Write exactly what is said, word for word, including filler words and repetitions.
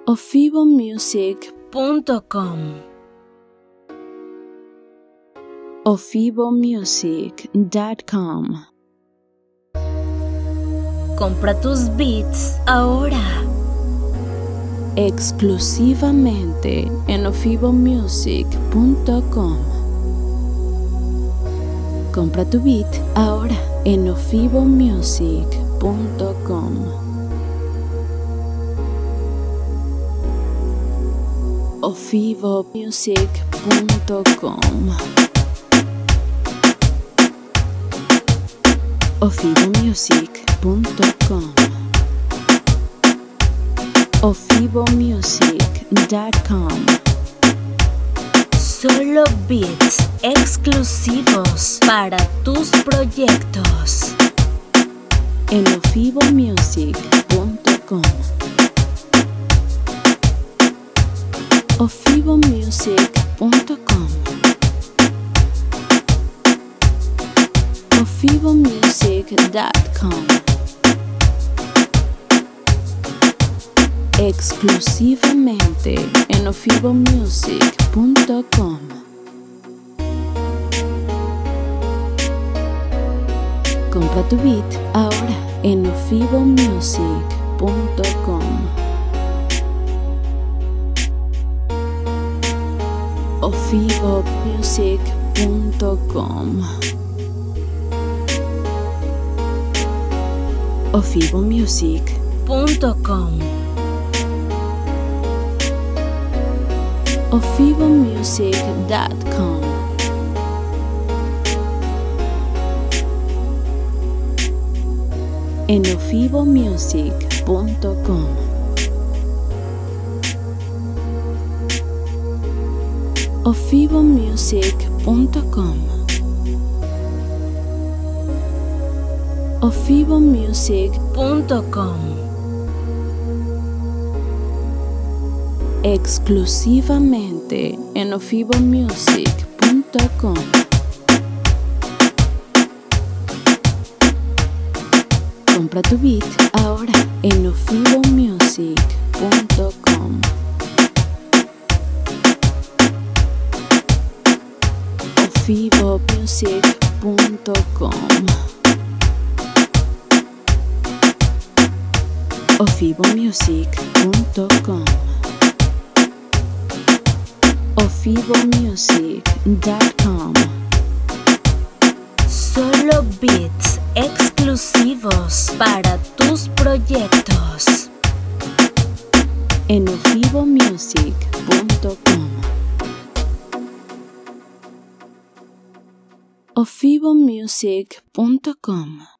ofibomusic punto com ofibomusic punto com. Compra tus beats ahora. Exclusivamente en ofibomusic punto com. Compra tu beat ahora en ofibomusic punto com. ofibomusic punto com. ofibomusic punto com. ofibomusic punto com. Solo beats exclusivos para tus proyectos. En ofibomusic punto com. ofibomusic punto com. ofibomusic punto com. Exclusivamente en ofibomusic punto com. Compra tu beat ahora en ofibomusic punto com. ofibomusic punto com. ofibomusic punto com. ofibomusic punto com. En ofibomusic punto com. ofibomusic punto com. ofibomusic punto com. Exclusivamente en ofibomusic punto com. Compra tu beat ahora en ofibomusic punto com. ofibomusic punto com. ofibomusic punto com. ofibomusic punto com. Solo beats exclusivos para tus proyectos. En ofibomusic punto com. ofibomusic punto com.